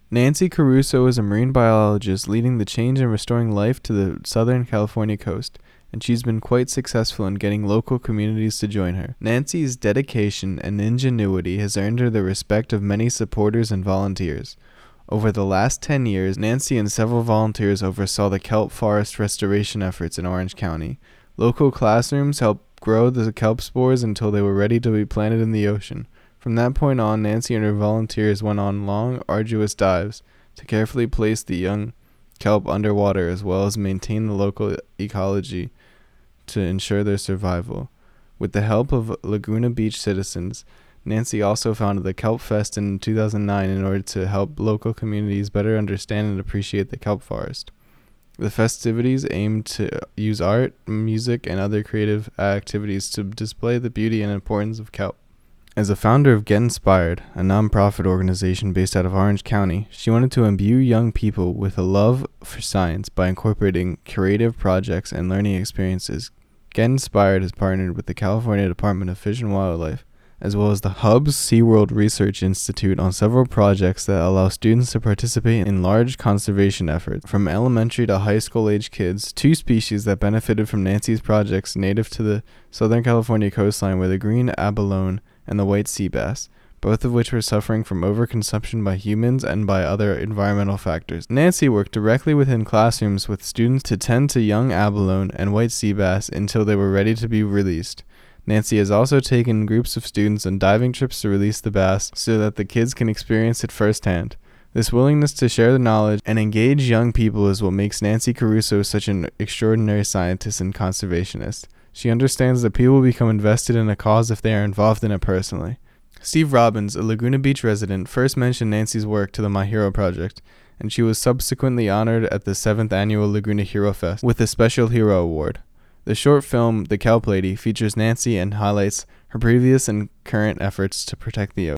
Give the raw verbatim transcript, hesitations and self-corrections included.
Nancy Caruso is a marine biologist leading the change in restoring life to the Southern California coast, and she's been quite successful in getting local communities to join her. Nancy's dedication and ingenuity has earned her the respect of many supporters and volunteers. Over the last ten years, Nancy and several volunteers oversaw the kelp forest restoration efforts in Orange County. Local classrooms helped grow the kelp spores until they were ready to be planted in the ocean. From that point on, Nancy and her volunteers went on long, arduous dives to carefully place the young kelp underwater as well as maintain the local ecology to ensure their survival. With the help of Laguna Beach citizens, Nancy also founded the Kelp Fest in two thousand nine in order to help local communities better understand and appreciate the kelp forest. The festivities aim to use art, music, and other creative activities to display the beauty and importance of kelp. As a founder of Get Inspired, a nonprofit organization based out of Orange County, she wanted to imbue young people with a love for science by incorporating creative projects and learning experiences. Get Inspired has partnered with the California Department of Fish and Wildlife, as well as the Hub's SeaWorld Research Institute on several projects that allow students to participate in large conservation efforts. From elementary to high school age kids, two species that benefited from Nancy's projects native to the Southern California coastline were the green abalone and the white sea bass, both of which were suffering from overconsumption by humans and by other environmental factors. Nancy worked directly within classrooms with students to tend to young abalone and white sea bass until they were ready to be released. Nancy has also taken groups of students on diving trips to release the bass so that the kids can experience it firsthand. This willingness to share the knowledge and engage young people is what makes Nancy Caruso such an extraordinary scientist and conservationist. She understands that people become invested in a cause if they are involved in it personally. Steve Robbins, a Laguna Beach resident, first mentioned Nancy's work to the My Hero Project, and she was subsequently honored at the seventh Annual Laguna Hero Fest with a Special Hero Award. The short film, The Kelp Lady, features Nancy and highlights her previous and current efforts to protect the ocean.